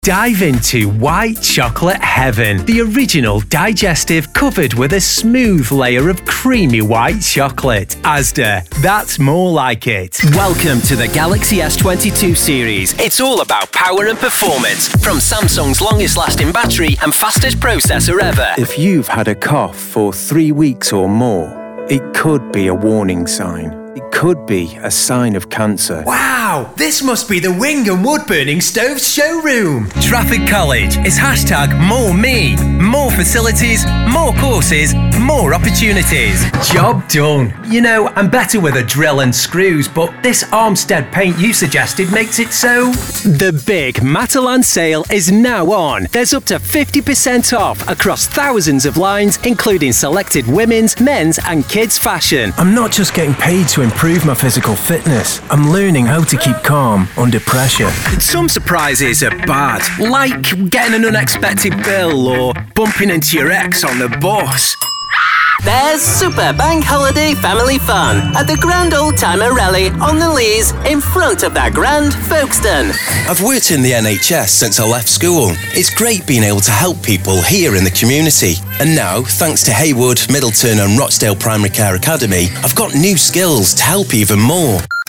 Dive into white chocolate heaven. The original digestive covered with a smooth layer of creamy white chocolate. Asda, that's more like it. Welcome to the Galaxy S22 series. It's all about power and performance from Samsung's longest lasting battery and fastest processor ever. If you've had a cough for 3 weeks or more, it could be a warning sign. It could be a sign of cancer. Wow, this must be the Wing and Wood Burning Stoves showroom. Trafford College is #MoreMe. More facilities, more courses, more opportunities. Job done. You know, I'm better with a drill and screws, but this Armstead paint you suggested makes it so. The big Matalan sale is now on. There's up to 50% off across thousands of lines, including selected women's, men's and kids' fashion. I'm not just getting paid to improve my physical fitness. I'm learning how to keep calm under pressure. Some surprises are bad, like getting an unexpected bill or bumping into your ex on the bus. There's Super Bank Holiday Family Fun at the Grand Old Timer Rally on the Lees in front of that Grand Folkestone. I've worked in the NHS since I left school. It's great being able to help people here in the community. And now, thanks to Haywood, Middleton and Rochdale Primary Care Academy, I've got new skills to help even more.